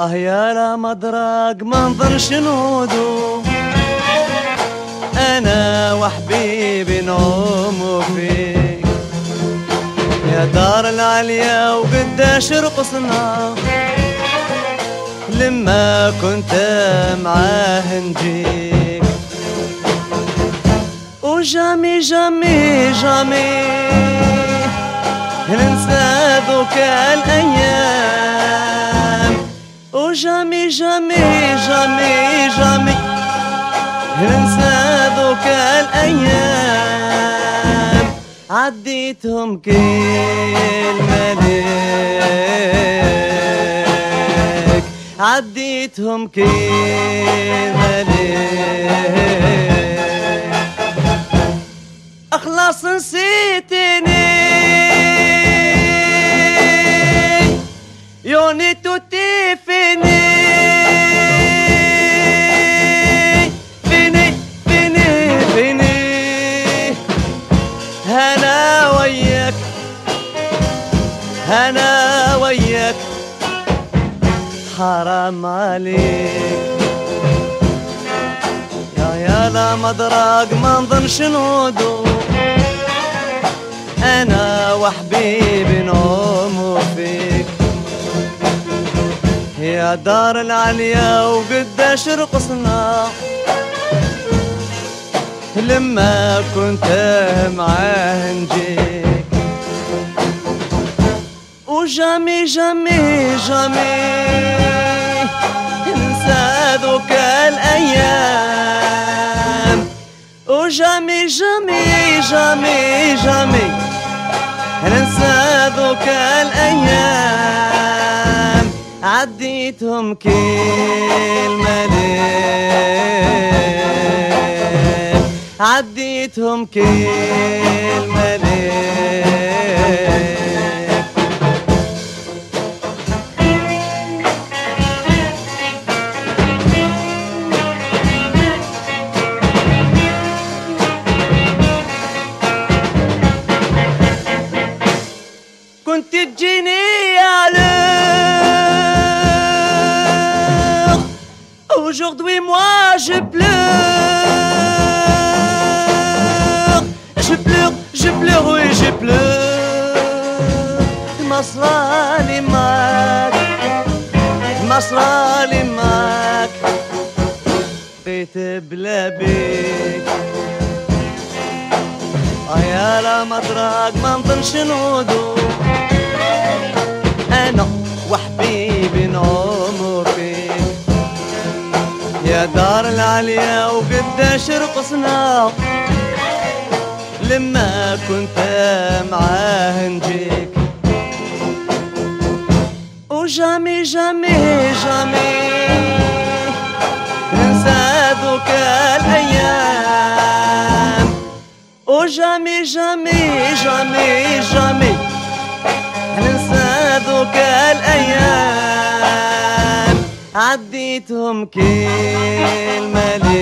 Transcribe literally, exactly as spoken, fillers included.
اه يا لا مدراق منظر شنودو، انا وحبيبي نوم فيك يا دار العليا وقداش رقصنا لما كنت معاه نجيك. وجامي جامي جامي ننسى ذوك الأيام، وجامي جامي جامي جامي ننسى ذوك الأيام، عديتهم كلمة ليك، عديتهم كلمة ليك. أخلص نسيتني يوني توتي فيني فيني فيني فيني أنا وياك أنا وياك حرام عليك يا يا لا مدراق منظر شنودو، أنا وحبيبي نوم فيك يا دار العليا وقداش رقصنا لما كنت معاه نجيك. وجامي جامي جامي ننسى ذوك الأيام، وجامي جامي جامي جامي ننسى ذوك الأيام، عديتهم كلمة ليك، عديتهم كلمة ليك. كنت تجيني à l'heure, aujourd'hui moi je pleure, je pleure, je pleure, oui je pleure. مصرالي معاك مصرالي معاك بقيت بلا بيك. اه يا لا مدراق منظر شنودو، أنا وحبيبي نوم فيك يا دار العليا وقداش رقصنا لما كنت معاه نجيك. وجامي جامي جامي ننسى ذوك الأيام، وجامي جامي جامي جامي ننسى ذوك الأيام، عديتهم كلمة ليك.